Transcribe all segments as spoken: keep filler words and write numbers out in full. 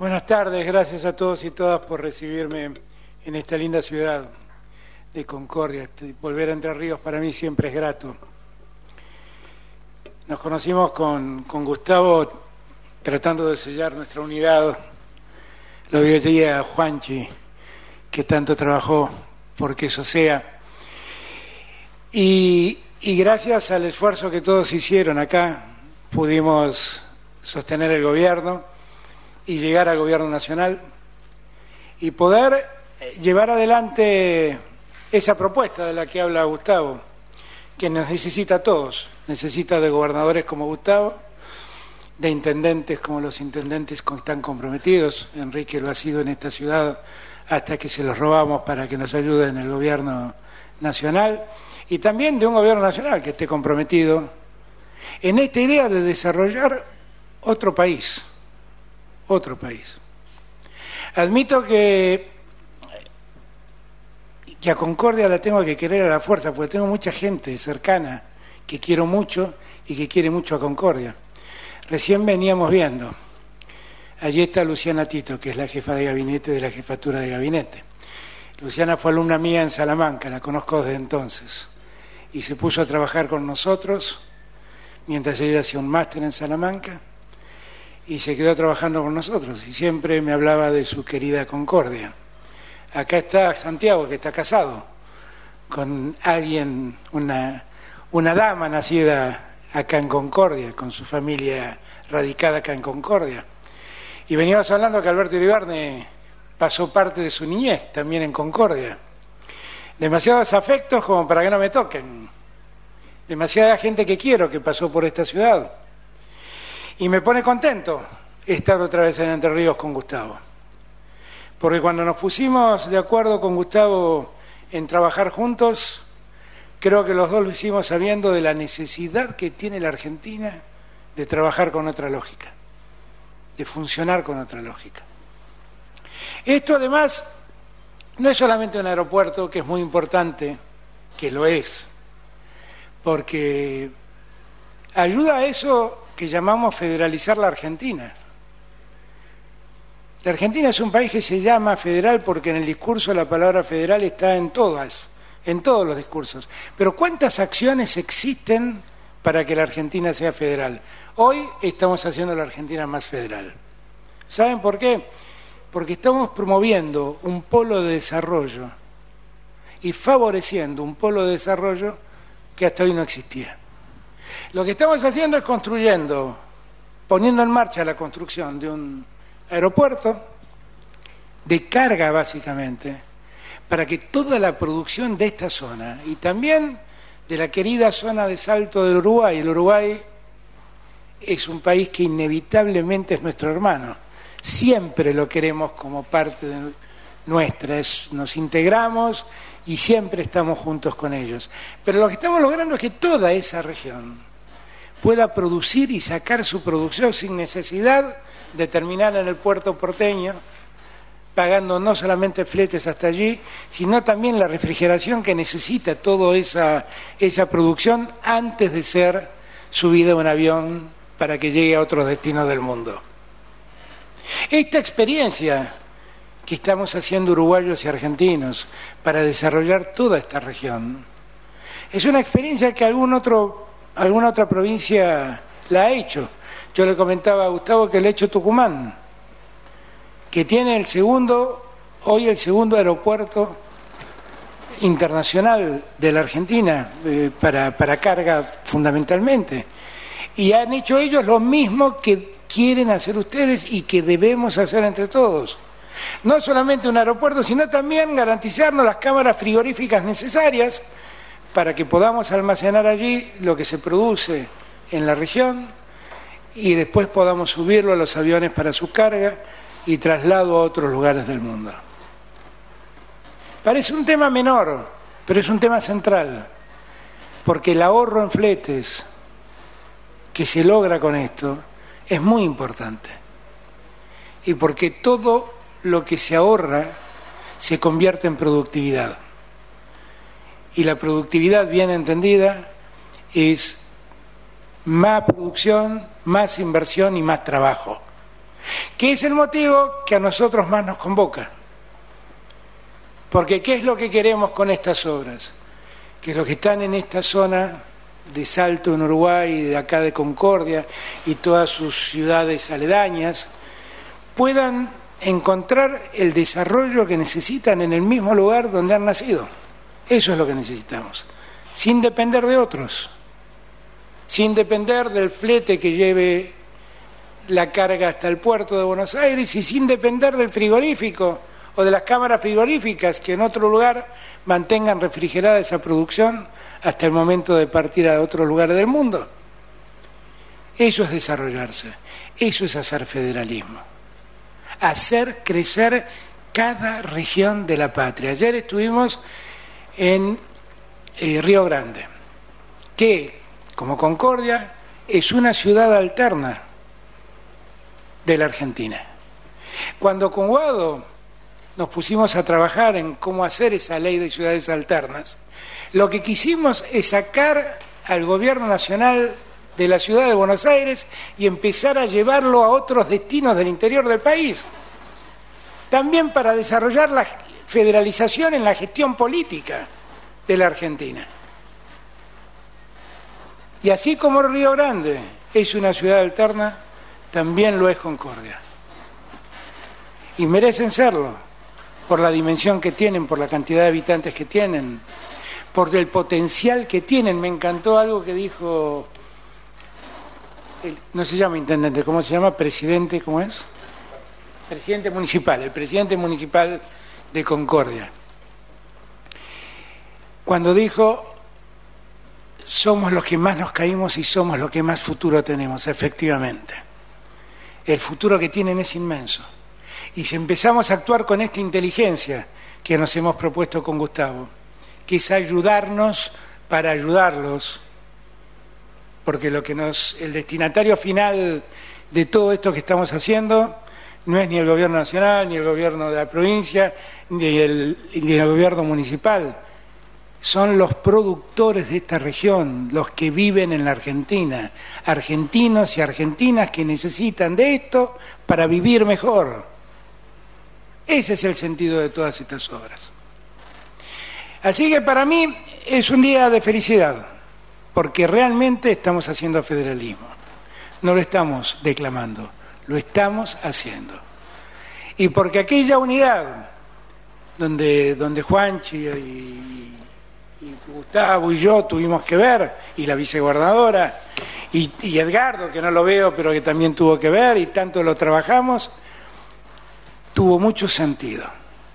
Buenas tardes, gracias a todos y todas por recibirme en esta linda ciudad de Concordia. Volver a Entre Ríos para mí siempre es grato. Nos conocimos con, con Gustavo tratando de sellar nuestra unidad. Lo vi allí a Juanchi, que tanto trabajó porque eso sea. Y, y gracias al esfuerzo que todos hicieron acá, pudimos sostener el gobierno y llegar al gobierno nacional y poder llevar adelante esa propuesta de la que habla Gustavo, que nos necesita a todos. Necesita de gobernadores como Gustavo, de intendentes como los intendentes que están comprometidos. Enrique lo ha sido en esta ciudad hasta que se los robamos para que nos ayude en el gobierno nacional, y también de un gobierno nacional que esté comprometido en esta idea de desarrollar otro país, otro país. Admito que, que a Concordia la tengo que querer a la fuerza, porque tengo mucha gente cercana que quiero mucho y que quiere mucho a Concordia. Recién veníamos viendo, allí está Luciana Tito, que es la jefa de gabinete de la jefatura de gabinete. Luciana fue alumna mía en Salamanca, la conozco desde entonces, y se puso a trabajar con nosotros mientras ella hacía un máster en Salamanca, y se quedó trabajando con nosotros, y siempre me hablaba de su querida Concordia. Acá está Santiago, que está casado con alguien, una, una dama nacida acá en Concordia, con su familia radicada acá en Concordia. Y veníamos hablando que Alberto Iribarne pasó parte de su niñez también en Concordia. Demasiados afectos como para que no me toquen. Demasiada gente que quiero que pasó por esta ciudad. Y me pone contento estar otra vez en Entre Ríos con Gustavo. Porque cuando nos pusimos de acuerdo con Gustavo en trabajar juntos, creo que los dos lo hicimos sabiendo de la necesidad que tiene la Argentina de trabajar con otra lógica, de funcionar con otra lógica. Esto además no es solamente un aeropuerto, que es muy importante, que lo es, porque ayuda a eso que llamamos federalizar la Argentina. La Argentina es un país que se llama federal porque en el discurso la palabra federal está en todas, en todos los discursos. Pero ¿cuántas acciones existen para que la Argentina sea federal? Hoy estamos haciendo la Argentina más federal. ¿Saben por qué? Porque estamos promoviendo un polo de desarrollo y favoreciendo un polo de desarrollo que hasta hoy no existía. Lo que estamos haciendo es construyendo, poniendo en marcha la construcción de un aeropuerto de carga básicamente, para que toda la producción de esta zona y también de la querida zona de Salto del Uruguay, el Uruguay es un país que inevitablemente es nuestro hermano, siempre lo queremos como parte de nuestra, es, nos integramos y siempre estamos juntos con ellos. Pero lo que estamos logrando es que toda esa región pueda producir y sacar su producción sin necesidad de terminar en el puerto porteño, pagando no solamente fletes hasta allí, sino también la refrigeración que necesita toda esa, esa producción antes de ser subida a un avión para que llegue a otros destinos del mundo. Esta experiencia que estamos haciendo uruguayos y argentinos para desarrollar toda esta región es una experiencia que algún otro, alguna otra provincia la ha hecho. Yo le comentaba a Gustavo que le ha hecho Tucumán, que tiene el segundo, hoy el segundo aeropuerto internacional de la Argentina, eh, para, para carga fundamentalmente. Y han hecho ellos lo mismo que quieren hacer ustedes y que debemos hacer entre todos. No solamente un aeropuerto, sino también garantizarnos las cámaras frigoríficas necesarias para que podamos almacenar allí lo que se produce en la región y después podamos subirlo a los aviones para su carga y traslado a otros lugares del mundo. Parece un tema menor, pero es un tema central, porque el ahorro en fletes que se logra con esto es muy importante, y porque todo lo que se ahorra se convierte en productividad, y la productividad bien entendida es más producción, más inversión y más trabajo. que es el motivo que a nosotros más nos convoca. Porque ¿qué es lo que queremos con estas obras? Que los que están en esta zona de Salto en Uruguay, de acá de Concordia y todas sus ciudades aledañas, puedan encontrar el desarrollo que necesitan en el mismo lugar donde han nacido. Eso es lo que necesitamos, sin depender de otros, sin depender del flete que lleve la carga hasta el puerto de Buenos Aires y sin depender del frigorífico o de las cámaras frigoríficas que en otro lugar mantengan refrigerada esa producción hasta el momento de partir a otros lugares del mundo. Eso es desarrollarse, eso es hacer federalismo, hacer crecer cada región de la patria. Ayer estuvimos en eh, Río Grande, que, como Concordia, es una ciudad alterna de la Argentina. Cuando con Guado nos pusimos a trabajar en cómo hacer esa ley de ciudades alternas, lo que quisimos es sacar al gobierno nacional de la ciudad de Buenos Aires y empezar a llevarlo a otros destinos del interior del país. También para desarrollar la federalización en la gestión política de la Argentina. Y así como Río Grande es una ciudad alterna, también lo es Concordia. Y merecen serlo, por la dimensión que tienen, por la cantidad de habitantes que tienen, por el potencial que tienen. Me encantó algo que dijo, el, no se llama intendente, ¿cómo se llama? Presidente, ¿cómo es? Presidente municipal, el presidente municipal de Concordia. Cuando dijo, somos los que más nos caímos y somos los que más futuro tenemos, efectivamente. El futuro que tienen es inmenso. Y si empezamos a actuar con esta inteligencia que nos hemos propuesto con Gustavo, que es ayudarnos para ayudarlos, porque lo que nos, el destinatario final de todo esto que estamos haciendo no es ni el gobierno nacional, ni el gobierno de la provincia, ni el, ni el gobierno municipal, son los productores de esta región, los que viven en la Argentina, argentinos y argentinas que necesitan de esto para vivir mejor. Ese es el sentido de todas estas obras. Así que para mí es un día de felicidad, porque realmente estamos haciendo federalismo. No lo estamos declamando, lo estamos haciendo. Y porque aquella unidad donde, donde Juanchi y, y Gustavo y yo tuvimos que ver, y la vicegobernadora, y, y Edgardo, que no lo veo, pero que también tuvo que ver, y tanto lo trabajamos, tuvo mucho sentido.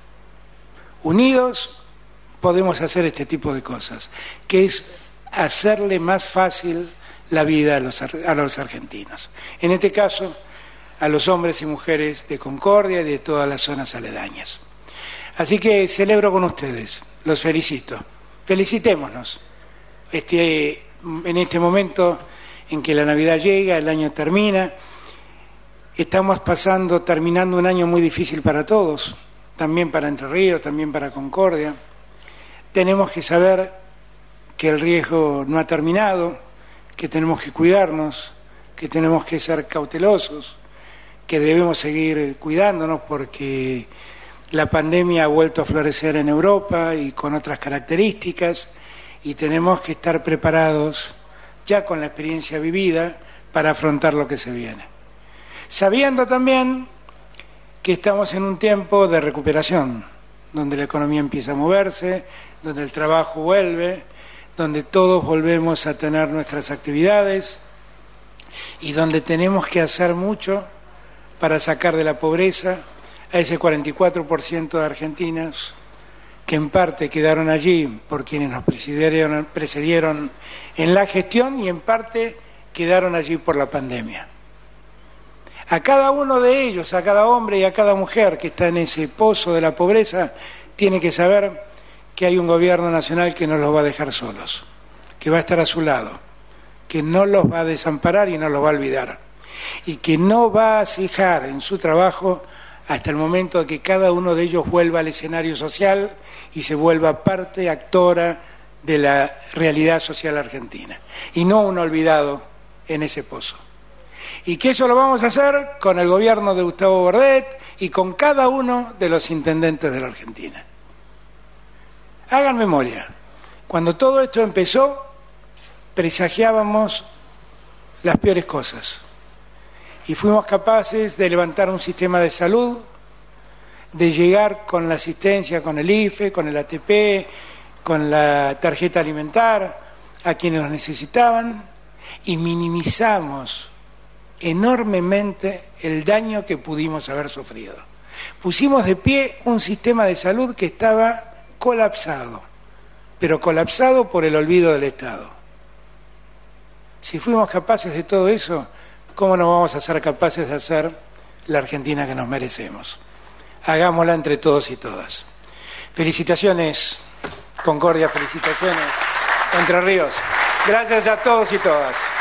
Unidos podemos hacer este tipo de cosas, que es hacerle más fácil la vida a los, a los argentinos. En este caso, a los hombres y mujeres de Concordia y de todas las zonas aledañas. Así que celebro con ustedes, los felicito. Felicitémonos. Este, en este momento en que la Navidad llega, el año termina, estamos pasando, terminando un año muy difícil para todos, también para Entre Ríos, también para Concordia. Tenemos que saber que el riesgo no ha terminado, que tenemos que cuidarnos, que tenemos que ser cautelosos, que debemos seguir cuidándonos porque la pandemia ha vuelto a florecer en Europa y con otras características, y tenemos que estar preparados ya con la experiencia vivida para afrontar lo que se viene. Sabiendo también que estamos en un tiempo de recuperación, donde la economía empieza a moverse, donde el trabajo vuelve, donde todos volvemos a tener nuestras actividades y donde tenemos que hacer mucho para sacar de la pobreza a ese cuarenta y cuatro por ciento de argentinos que en parte quedaron allí por quienes nos precedieron, precedieron en la gestión y en parte quedaron allí por la pandemia. A cada uno de ellos, a cada hombre y a cada mujer que está en ese pozo de la pobreza, tiene que saber que hay un gobierno nacional que no los va a dejar solos, que va a estar a su lado, que no los va a desamparar y no los va a olvidar, y que no va a cejar en su trabajo hasta el momento de que cada uno de ellos vuelva al escenario social y se vuelva parte actora de la realidad social argentina, y no un olvidado en ese pozo. Y que eso lo vamos a hacer con el gobierno de Gustavo Bordet y con cada uno de los intendentes de la Argentina. Hagan memoria. Cuando todo esto empezó, presagiábamos las peores cosas. Y fuimos capaces de levantar un sistema de salud, de llegar con la asistencia, con el I F E, con el A T P, con la tarjeta alimentar, a quienes los necesitaban, y minimizamos enormemente el daño que pudimos haber sufrido. Pusimos de pie un sistema de salud que estaba colapsado, pero colapsado por el olvido del Estado. Si fuimos capaces de todo eso, ¿cómo no vamos a ser capaces de hacer la Argentina que nos merecemos? Hagámosla entre todos y todas. Felicitaciones, Concordia, felicitaciones, Entre Ríos. Gracias a todos y todas.